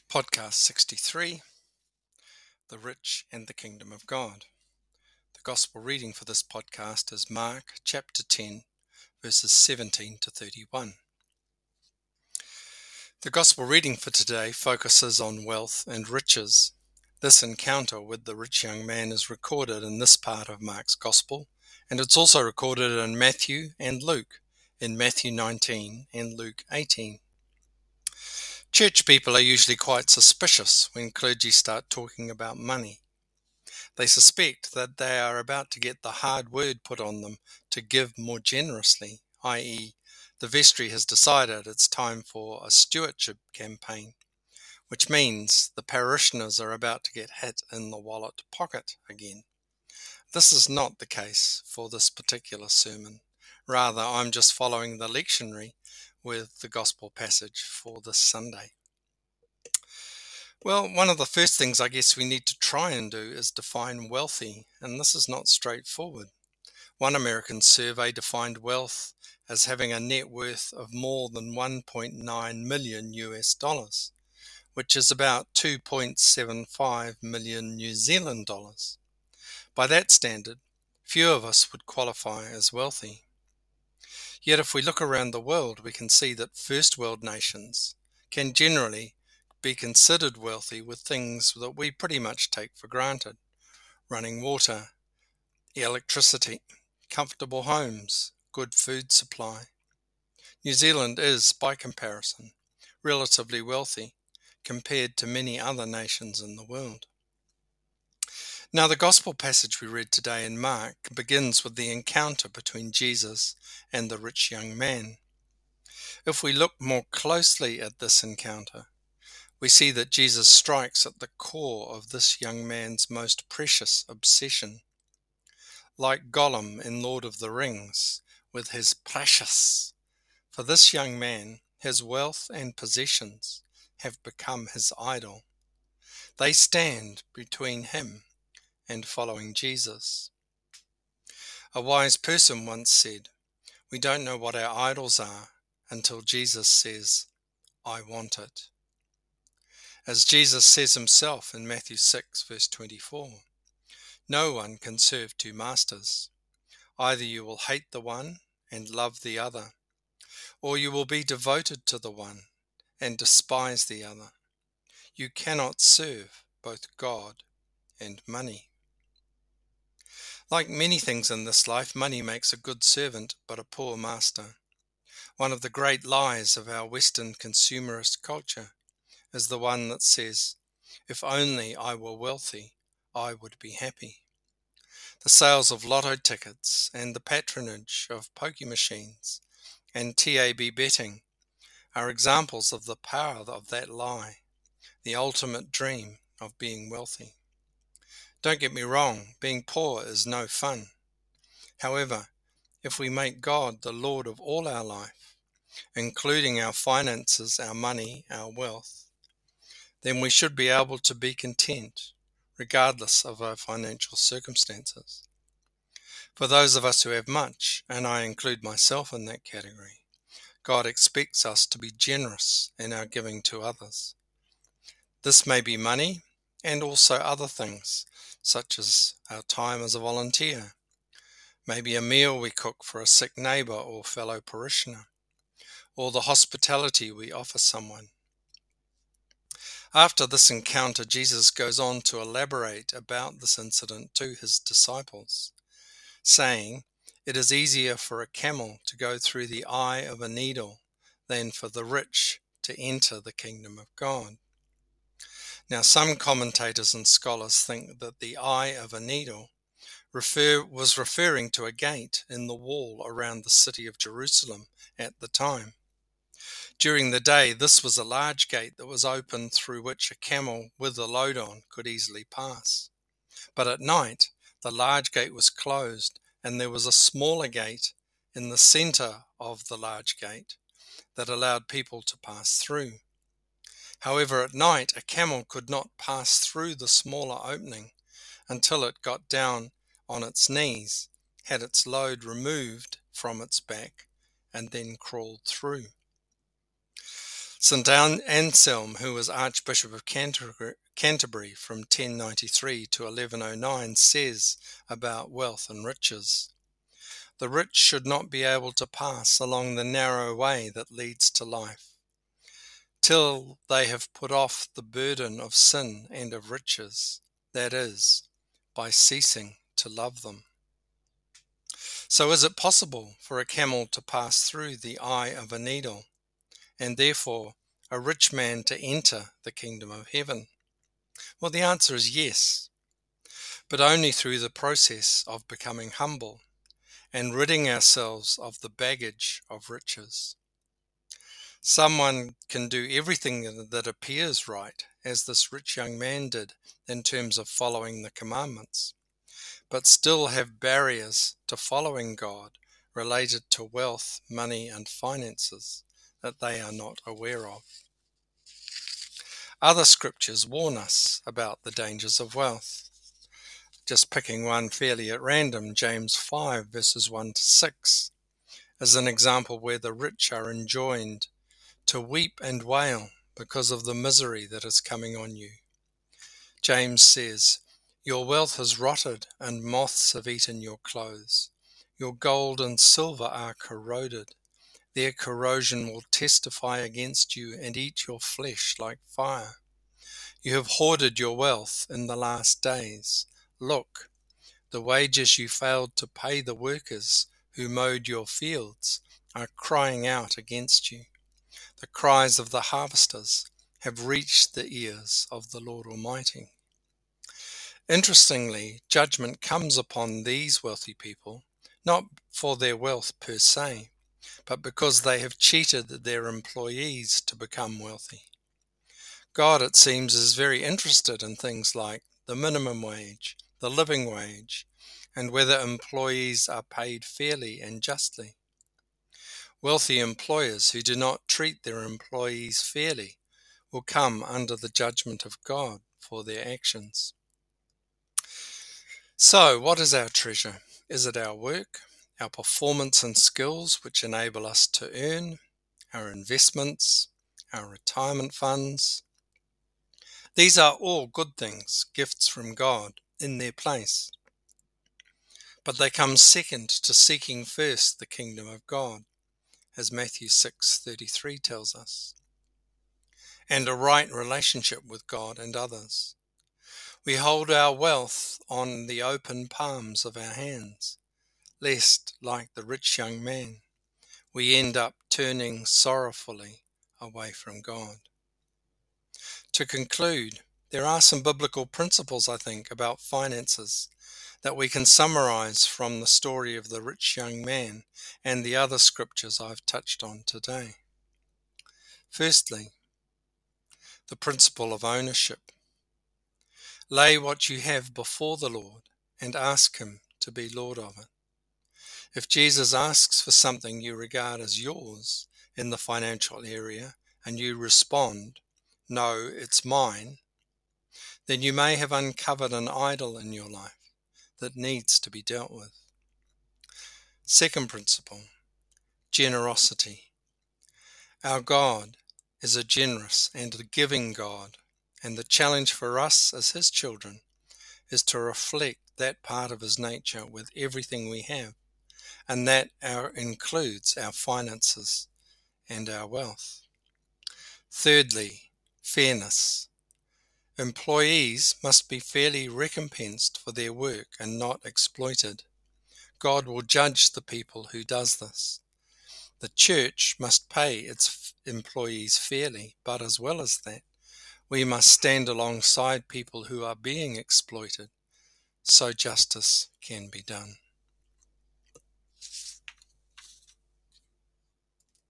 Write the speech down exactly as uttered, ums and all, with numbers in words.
Podcast sixty-three, The Rich and the Kingdom of God. The Gospel reading for this podcast is Mark chapter ten, verses seventeen to thirty-one. The Gospel reading for today focuses on wealth and riches. This encounter with the rich young man is recorded in this part of Mark's Gospel, and it's also recorded in Matthew and Luke, in Matthew nineteen and Luke eighteen. Church people are usually quite suspicious when clergy start talking about money. They suspect that they are about to get the hard word put on them to give more generously, that is, the vestry has decided it's time for a stewardship campaign, which means the parishioners are about to get hit in the wallet pocket again. This is not the case for this particular sermon. Rather, I'm just following the lectionary with the gospel passage for this Sunday. Well, one of the first things I guess we need to try and do is define wealthy, and this is not straightforward. One American survey defined wealth as having a net worth of more than one point nine million U S dollars, which is about two point seven five million New Zealand dollars. By that standard, few of us would qualify as wealthy. Yet if we look around the world, we can see that first world nations can generally be considered wealthy with things that we pretty much take for granted: running water, electricity, comfortable homes, good food supply. New Zealand is, by comparison, relatively wealthy compared to many other nations in the world. Now, the gospel passage we read today in Mark begins with the encounter between Jesus and the rich young man. If we look more closely at this encounter, we see that Jesus strikes at the core of this young man's most precious obsession. Like Gollum in Lord of the Rings, with his precious, for this young man, his wealth and possessions have become his idol. They stand between him and following Jesus. A wise person once said, "We don't know what our idols are until Jesus says, 'I want it.'" As Jesus says himself in Matthew six, verse twenty-four, "No one can serve two masters. Either you will hate the one and love the other, or you will be devoted to the one and despise the other. You cannot serve both God and money." Like many things in this life, money makes a good servant but a poor master. One of the great lies of our Western consumerist culture is the one that says, "If only I were wealthy, I would be happy." The sales of lotto tickets and the patronage of poker machines and T A B betting are examples of the power of that lie, the ultimate dream of being wealthy. Don't get me wrong, being poor is no fun. However, if we make God the Lord of all our life, including our finances, our money, our wealth, then we should be able to be content, regardless of our financial circumstances. For those of us who have much, and I include myself in that category, God expects us to be generous in our giving to others. This may be money and also other things, such as our time as a volunteer, maybe a meal we cook for a sick neighbor or fellow parishioner, or the hospitality we offer someone. After this encounter, Jesus goes on to elaborate about this incident to his disciples, saying, "It is easier for a camel to go through the eye of a needle than for the rich to enter the kingdom of God." Now, some commentators and scholars think that the eye of a needle refer, was referring to a gate in the wall around the city of Jerusalem at the time. During the day, this was a large gate that was open through which a camel with a load on could easily pass. But at night, the large gate was closed, and there was a smaller gate in the center of the large gate that allowed people to pass through. However, at night, a camel could not pass through the smaller opening until it got down on its knees, had its load removed from its back, and then crawled through. Saint Anselm, who was Archbishop of Canterbury from ten ninety-three to eleven oh nine, says about wealth and riches, "The rich should not be able to pass along the narrow way that leads to life, till they have put off the burden of sin and of riches, that is, by ceasing to love them." So is it possible for a camel to pass through the eye of a needle, and therefore a rich man to enter the kingdom of heaven? Well, the answer is yes, but only through the process of becoming humble and ridding ourselves of the baggage of riches. Someone can do everything that appears right, as this rich young man did in terms of following the commandments, but still have barriers to following God related to wealth, money, and finances that they are not aware of. Other scriptures warn us about the dangers of wealth. Just picking one fairly at random, James five verses one to six is an example where the rich are enjoined to weep and wail because of the misery that is coming on you. James says, "Your wealth has rotted and moths have eaten your clothes. Your gold and silver are corroded. Their corrosion will testify against you and eat your flesh like fire. You have hoarded your wealth in the last days. Look, the wages you failed to pay the workers who mowed your fields are crying out against you. The cries of the harvesters have reached the ears of the Lord Almighty." Interestingly, judgment comes upon these wealthy people, not for their wealth per se, but because they have cheated their employees to become wealthy. God, it seems, is very interested in things like the minimum wage, the living wage, and whether employees are paid fairly and justly. Wealthy employers who do not treat their employees fairly will come under the judgment of God for their actions. So, what is our treasure? Is it our work, our performance and skills which enable us to earn, our investments, our retirement funds? These are all good things, gifts from God in their place. But they come second to seeking first the kingdom of God, as Matthew six thirty-three tells us, and a right relationship with God and others. We hold our wealth on the open palms of our hands, lest, like the rich young man, we end up turning sorrowfully away from God. To conclude, there are some biblical principles, I think, about finances that we can summarize from the story of the rich young man and the other scriptures I've touched on today. Firstly, the principle of ownership. Lay what you have before the Lord and ask Him to be Lord of it. If Jesus asks for something you regard as yours in the financial area and you respond, "No, it's mine," then you may have uncovered an idol in your life that needs to be dealt with. Second principle, generosity. Our God is a generous and a giving God, and the challenge for us as His children is to reflect that part of His nature with everything we have, and that our, includes our finances and our wealth. Thirdly, fairness. Employees must be fairly recompensed for their work and not exploited. God will judge the people who does this. The church must pay its employees fairly, but as well as that, we must stand alongside people who are being exploited so justice can be done.